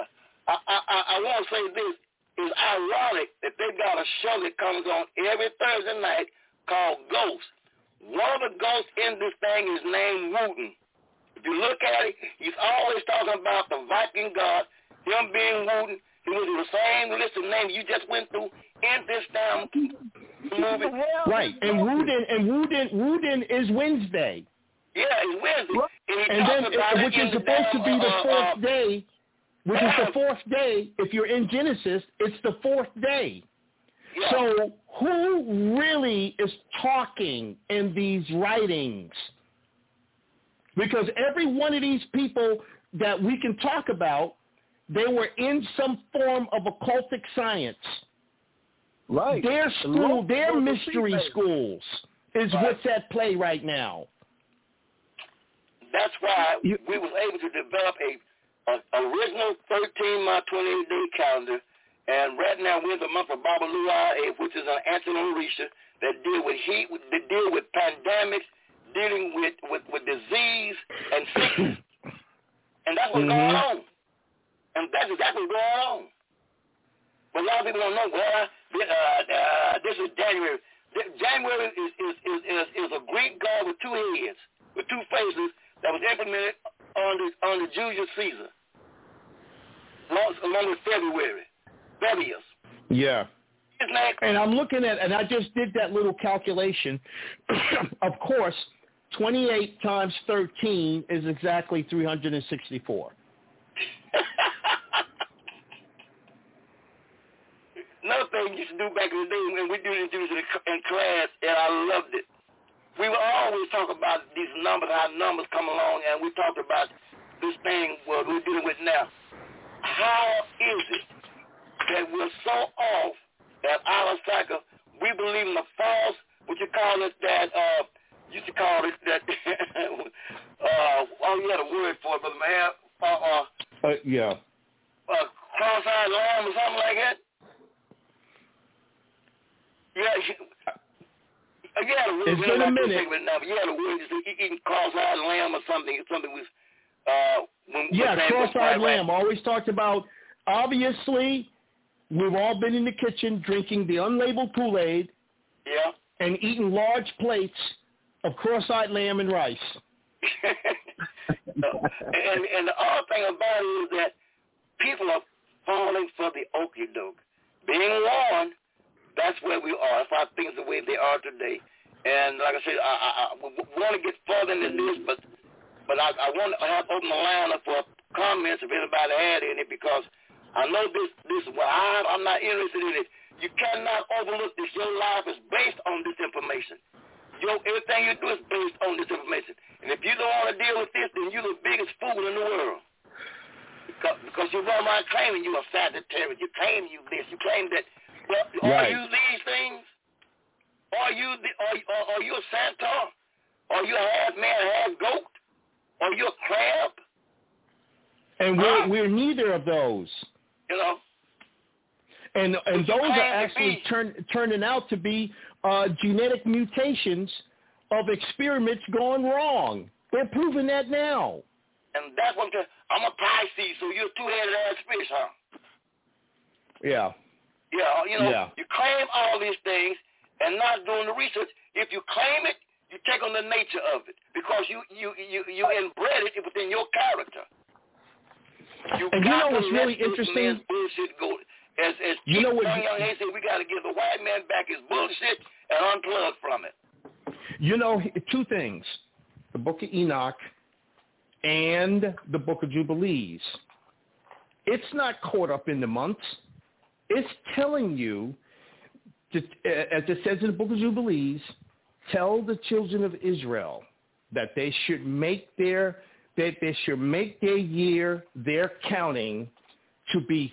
I want to say this. It's ironic that they got a show that comes on every Thursday night called Ghost. One of the ghosts in this thing is named Woden. If you look at it, he's always talking about the Viking god, him being Woden. He was in the same list of names you just went through in this damn movie. Right, and Woden is Wednesday. Yeah, it's Wednesday. And then, which is supposed to be the fourth day. Which is the fourth day. If you're in Genesis, it's the fourth day. Yeah. So who really is talking in these writings? Because every one of these people that we can talk about, they were in some form of occultic science. Right. Their school, their mystery schools is what's at play right now. That's why we was able to develop a original 13-month, 28-day calendar, and right now we're in the month of Babalua, which is an anti-Orisha that deal with heat, that deal with pandemics, dealing with disease and sickness, and that's what's going on, and that's exactly what's going on. But a lot of people don't know. Well, this is January. January is a Greek god with two heads, with two faces that was implemented under Julius Caesar. Along with February. Fabius. Yeah. And I'm looking at, and I just did that little calculation. Of course, 28 times 13 is exactly 364. Another thing you used to do back in the day when we do this in class, and I loved it. We would always talk about these numbers, how numbers come along, and we talked about this thing what we're dealing with now. How is it that we're so off at our cycle? We believe in the false, what you call it, that, used to call it that, you had a word for it, but yeah. Cross-eyed lamb or something like that? Yeah. It's been a minute. You had a word, eating cross-eyed lamb or something. Something was, cross-eyed lamb. Always talked about, obviously, we've all been in the kitchen drinking the unlabeled Kool-Aid and eating large plates of cross-eyed lamb and rice. and the other thing about it is that people are falling for the okie doke. Being warned, that's where we are. That's why things are the way they are today. And like I said, I want to get further into this, but I want to have open the line up for comments if anybody had any, because I know this well, I'm not interested in it. You cannot overlook this. Your life is based on this information. Everything you do is based on this information. And if you don't want to deal with this, then you're the biggest fool in the world. Because you run around claiming you're a Sagittarius. You claim you this. You claim that. Well, are you these things? Are you a centaur? Are you a half man, half goat? Are you a crab? And we're neither of those. You know. And those are actually turning out to be genetic mutations of experiments gone wrong. They're proving that now. And that's what I'm a Pisces, so you're a two-headed ass fish, huh? Yeah. Yeah, you claim all these things and not doing the research. If you claim it, you take on the nature of it because you inbred it within your character. And you know what's really interesting? Bullshit go. As you know what they said, we got to give the white man back his bullshit and unplug from it. You know, two things: the Book of Enoch and the Book of Jubilees. It's not caught up in the months. It's telling you, as it says in the Book of Jubilees, tell the children of Israel that they should make their year, their counting, to be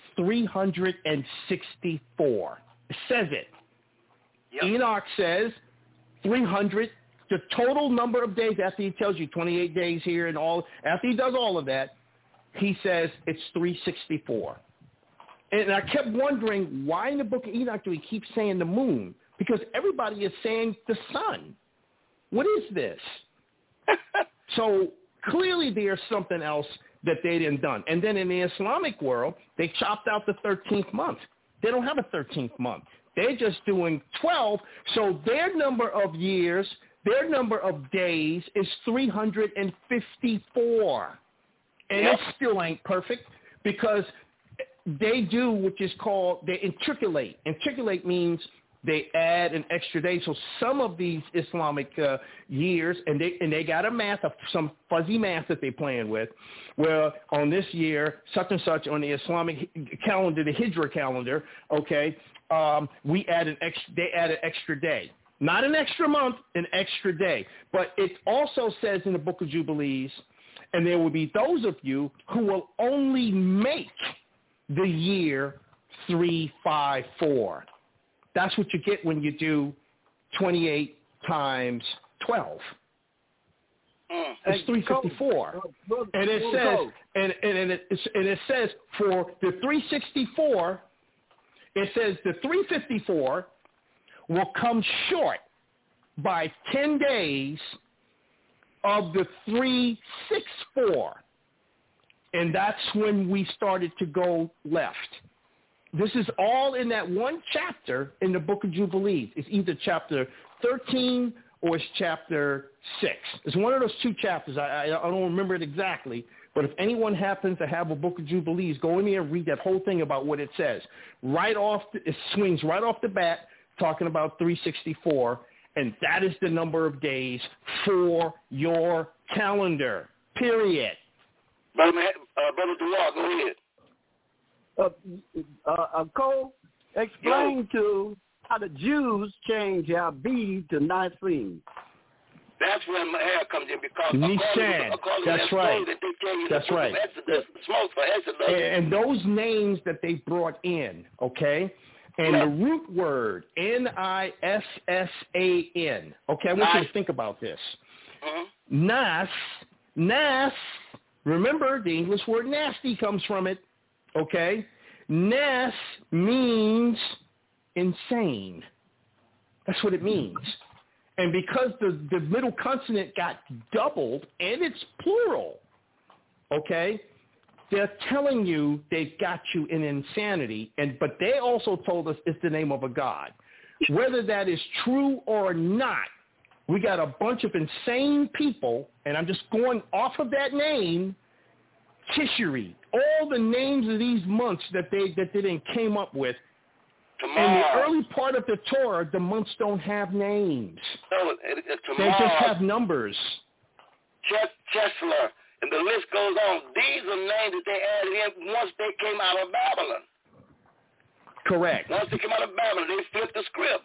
364. It says it. Yep. Enoch says 300. The total number of days, after he tells you 28 days here and all, after he does all of that, he says it's 364. And I kept wondering, why in the Book of Enoch do he keep saying the moon? Because everybody is saying the sun. What is this? So clearly there's something else that they didn't done. And then in the Islamic world, they chopped out the 13th month. They don't have a 13th month. They're just doing 12. So their number of years, their number of days is 354. And it still ain't perfect because they do what is called, they intercalate. Intercalate means they add an extra day. So some of these Islamic years, and they got a math, some fuzzy math that they're playing with, where on this year, such and such on the Islamic calendar, the Hijra calendar, okay, they add an extra day. Not an extra month, an extra day. But it also says in the Book of Jubilees, and there will be those of you who will only make the year 354. That's what you get when you do 28 times 12. It's 354. And it says, and it says for the 364, it says the 354 will come short by 10 days of the 364. And that's when we started to go left. This is all in that one chapter in the Book of Jubilees. It's either chapter 13 or it's chapter 6. It's one of those two chapters. I don't remember it exactly. But if anyone happens to have a Book of Jubilees, go in there and read that whole thing about what it says. It swings right off the bat talking about 364. And that is the number of days for your calendar, period. Brother Dewar, go ahead. Cole, explain to how the Jews changed their B to Nicene. That's when Maher comes in because Nisan. That's right. That's right. And those names that they brought in, okay? And the root word, N-I-S-S-A-N. Okay, I want you to think about this. Nas, remember the English word nasty comes from it, okay? Nas means insane. That's what it means. And because the middle consonant got doubled, and it's plural, okay, they're telling you they've got you in insanity, but they also told us it's the name of a god. Whether that is true or not, we got a bunch of insane people, and I'm just going off of that name, Tishri, all the names of these months that they then came up with. In the early part of the Torah, the months don't have names. No, they just have numbers. Chesler, and the list goes on. These are names that they added in once they came out of Babylon. Correct. Once they came out of Babylon, they flipped the script.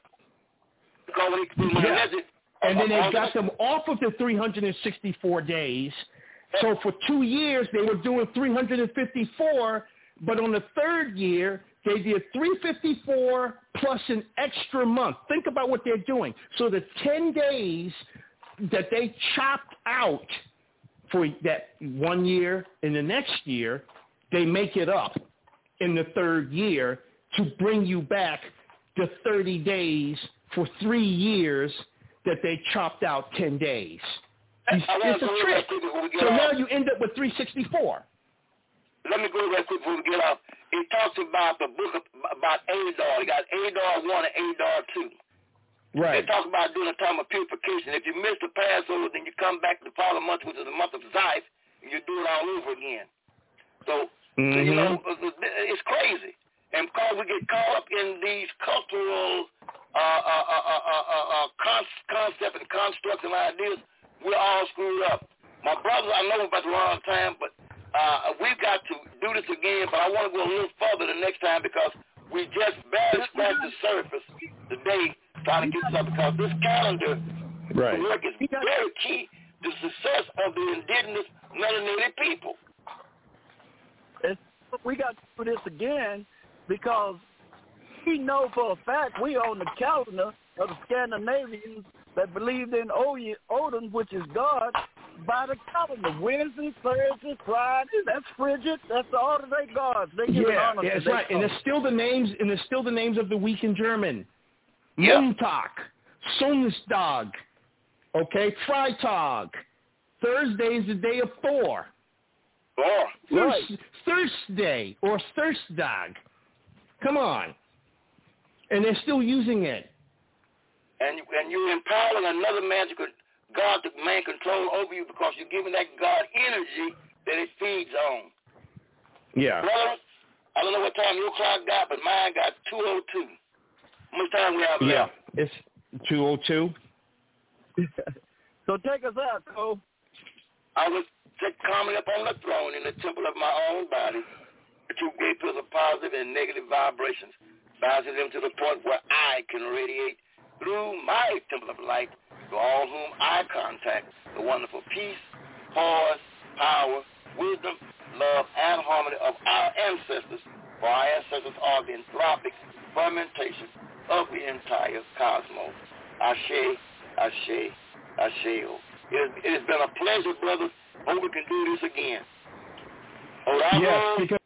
And then they got them off of the 364 days. So for 2 years, they were doing 354, but on the third year, they did 354 plus an extra month. Think about what they're doing. So the 10 days that they chopped out for that 1 year and the next year, they make it up in the third year to bring you back to 30 days for 3 years that they chopped out 10 days. It's a trick. So now you end up with 364. Let me go real quick before we get off. It talks about the book about Adar. You got Adar 1 and Adar 2. Right. They talk about doing a time of purification. If you miss the Passover, then you come back to the following month, which is the month of Ziph, and you do it all over again. So, you know, it's crazy. And because we get caught up in these cultural concepts and constructs and ideas, we're all screwed up. My brothers, I know we're about to run out of time, but we've got to do this again, but I want to go a little further the next time because we just barely scratched the surface today trying to get this up because this calendar work is very key to the success of the indigenous melanated people. We got to do this again because we know for a fact we on the calendar of the Scandinavians that believed in Odin, which is God, by the calendar. Wednesday, Thursday, Friday, that's Frigid. That's all of their gods. They give honor to that's right. And there's still the names of the week in German. Yeah. Montag, Sonnenstag, okay, Freitag. Thursday is the day of Thor. Thursday or Thursdag. Come on. And they're still using it. And you're empowering another magical God to man control over you because you're giving that God energy that it feeds on. Yeah. Brother, I don't know what time your clock got, but mine got 2:02. How much time we have left? Yeah, it's 2:02. So take us out, Cole. I was calmly up on the throne in the temple of my own body. The two great pillars of positive and negative vibrations, bouncing them to the point where I can radiate through my temple of light to all whom I contact the wonderful peace, poise, power, wisdom, love, and harmony of our ancestors, for our ancestors are the anthropic fermentation of the entire cosmos. Ashe, Ashe, Asheo. It has been a pleasure, brothers. Hope we can do this again. Yes, because